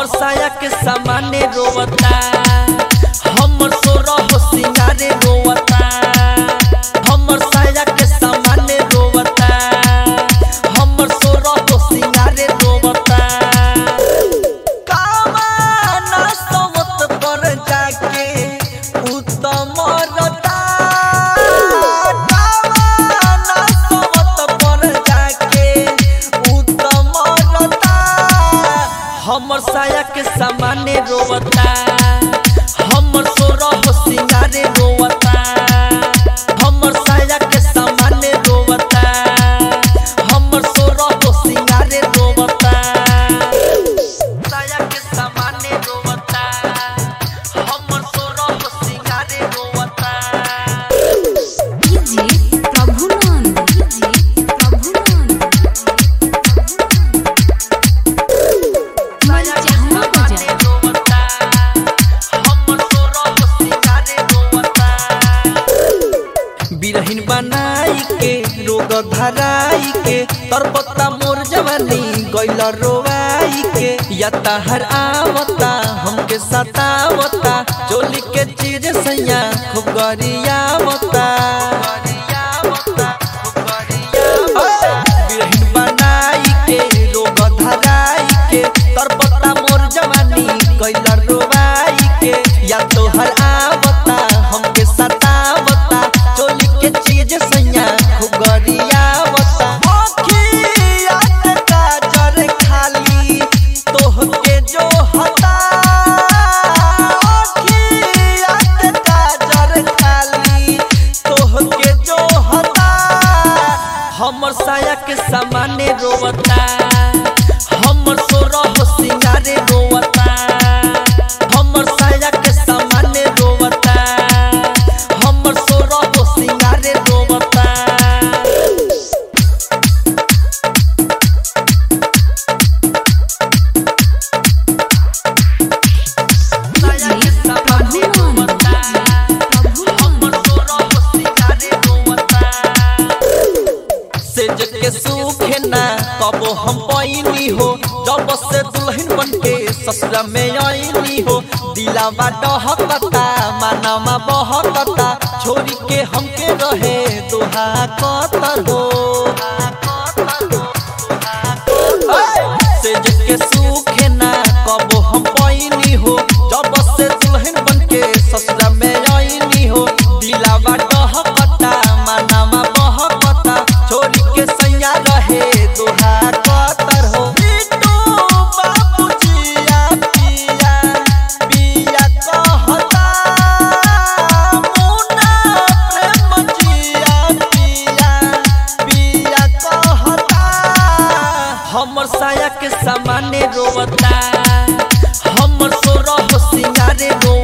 हमर साया के सामाने रोवता, हमर सोरा हो सिंगारे रोवता, हमर साया के सामाने रोवता, हमर सोरा हो सिंगारे रोवता। कामना सोवत पर जाके उत्तम रता, कामना सोवत पर जाके उत्तम रता। हमर साया के सामाने रोवता, हमर सोरा हो सिंगारे रोवता, हमर साया के सामाने रोवता, हमर सोरा हो सिंगारे रोवता। साया के सामाने रोवता, हमर सोरा हो सिंगारे रोवता। जी प्रभुनंद, जी प्रभुनंद। साया के सामाने रोवता, हमर सोरा हो सिंगारे रोवता। बिरहीन बनाई के रोग धराई के तरबता मोर जवानी गइल रोवाई के। या तहर आवता हमके सतावता, चोली के चीज सैया खूब गरियावता। बिरहीन बनाई के रोग धराई के तरबता मोर जवानी गइल रोवाई के। या तोहर आवता हमके सतावता, चोली के चीज सैया खूब गरियावता। अखिया के काजर खाली तोहके जो हता, अखिया के काजर खाली तोहके जो हता। हमर साया के सामाने रोवता, हमर सोरा हो सिंगारे रोवता, हमर साया के सामाने रोवता, हमर सोरा हो सिंगारे रोवता। साया के सामाने रोवता, हमर सोरा हो सिंगारे रोवता। सेज के सूखे ना कबो हम पैनी हो, जब से दुल्हन बनके ससुरा में आईनी हो। दिलावा डहकता मानमा बहकता, छोरी के हमके रहे दोहा कतर हो। सेज के सूखे ना कबो हम पैनी हो, जब से दुल्हन बनके ससुरा में आईनी हो। दिलावा डहकता मानमा बहकता, छोरी के सैया रहे दोहा कतर हो। बिट्टू बाबूजिया पिया पिया कहता, मुन्ना प्रेम जिया पिया पिया कहता। हमर साया के सामाने रोवता, हमर सोरा हो सिंगारे रोवता।